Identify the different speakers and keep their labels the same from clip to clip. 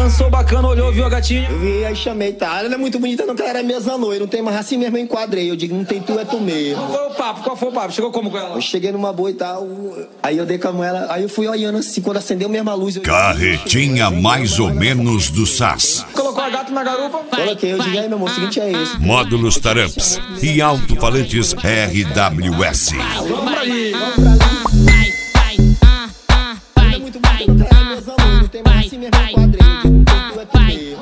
Speaker 1: dançou bacana, olhou, viu a gatinha?
Speaker 2: Eu vi, aí chamei, tá? Ela não é muito bonita não, que ela era mesanoia. Não tem mais assim mesmo, eu enquadrei. Eu digo, não tem tu, é tu mesmo.
Speaker 1: Qual foi o papo? Qual foi o papo? Chegou como com ela?
Speaker 2: Eu cheguei numa boa e tal, aí eu dei com ela, aí eu fui olhando assim, quando acendeu mesmo a luz. Eu
Speaker 3: Carretinha mais ou menos do SAS.
Speaker 1: Colocou a gata na garupa?
Speaker 2: Coloquei, eu digo, aí meu amor, o seguinte é esse.
Speaker 3: Módulos Taramps e alto-falantes RWS.
Speaker 1: Vamos pra ali.
Speaker 2: Ela é muito bonita não, que ela era mesanoia. Não tem mais assim mesmo, eu enquadrei. Eu digo, não tem tu, é tu mesmo.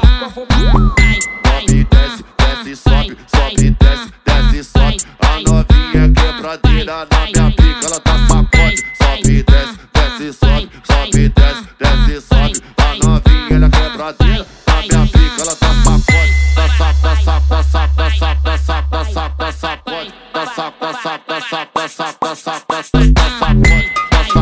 Speaker 4: Sobe, sobe, desce, desce, sobe. A novinha quebradeira na minha pica, ela tá sacode. Sobe, desce, desce, sobe, sobe, desce, desce, sobe. A novinha ela quebradeira na minha pica, ela tá sacode. Tá sacode, tá sacode, tá sacode, tá sacode, tá sacode, tá sacode, tá sacode, tá sacode, tá sacode.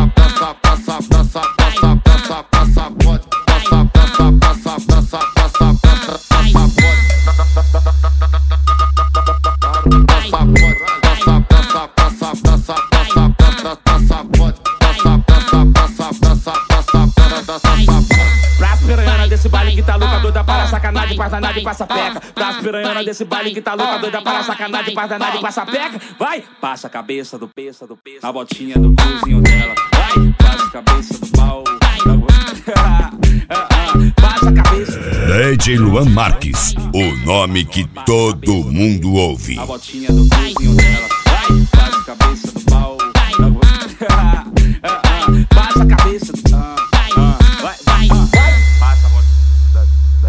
Speaker 5: Pras piranhona desse baile que tá louca, doida para sacanagem, passa nada e passa peca. Pras piranhona desse baile que tá louca, doida para sacanagem, passa nada e passa peca. Vai, passa a cabeça do peça, na botinha do cozinho dela. Vai, passa a cabeça do pau. Passa a cabeça.
Speaker 3: DJ Luan Marques, o nome que todo mundo ouve.
Speaker 5: A botinha do cozinho dela. Vai, passa a cabeça do pau. Passa a cabeça do vai, vai, vai. Passa a botinha.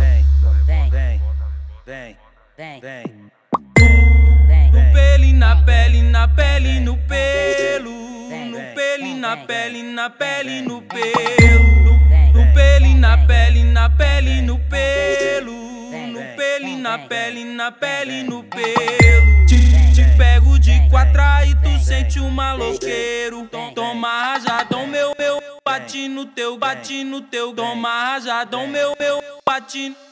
Speaker 5: Vem. No pele, na pele, na pele, no pelo. No pele, na pele, na pele, no pelo. No pele, na pele, na pele, no pelo. No pele, na pele, na pele, no pelo. Te pego de quatro e tu sente um maloqueiro. Toma rajadão, meu. Bate no teu. Toma rajadão, meu. Bate no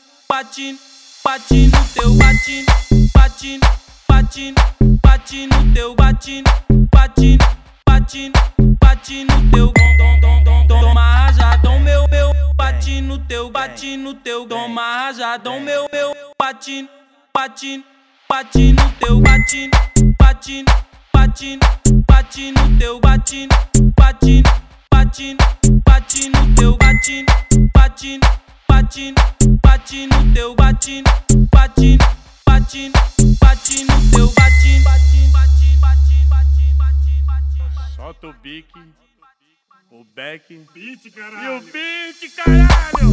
Speaker 5: teu. Bate no teu. Bate no teu. Toma rajadão, meu. Bate no teu. Toma rajadão, meu. Bate no teu. Bate no teu. Bate no teu.
Speaker 6: Solta o bique, o back beat, caralho. E o beat, caralho.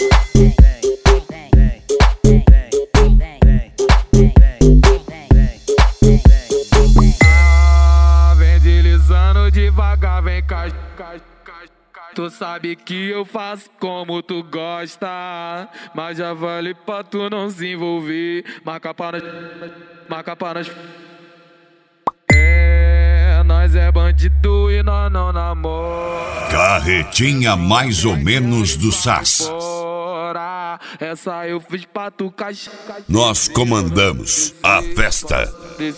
Speaker 6: Vem deslizando devagar, vem cá. Tu sabe que eu faço como tu gosta, mas já vale pra tu não se envolver. Marca para nós. Nós é bandido e nós não namora.
Speaker 3: Carretinha mais ou menos do SAS.
Speaker 6: Essa eu fiz pra tu caixa.
Speaker 3: Nós comandamos a festa.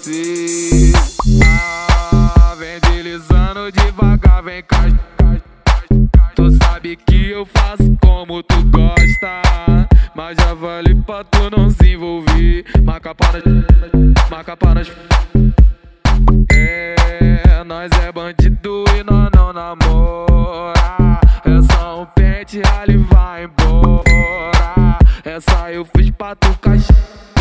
Speaker 6: Vem deslizando devagar, vem cá. Tu sabe que eu faço como tu gosta, mas já vale pra tu não se envolver. Marca para nós. Nós é bandido e nós não namora. É só um pente, ali vai embora. Essa eu fiz pra tu caixa.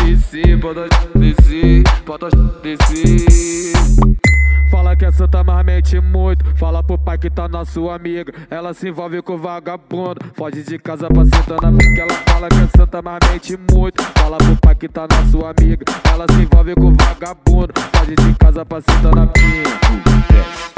Speaker 6: Descer. Fala que é santa, mas mente muito. Fala pro pai que tá na sua amiga. Ela se envolve com vagabundo. Foge de casa pra sentar na pica. Ela fala que é santa, mas mente muito. Fala pro pai que tá na sua amiga. Ela se envolve com vagabundo. Foge de casa pra sentar na pica.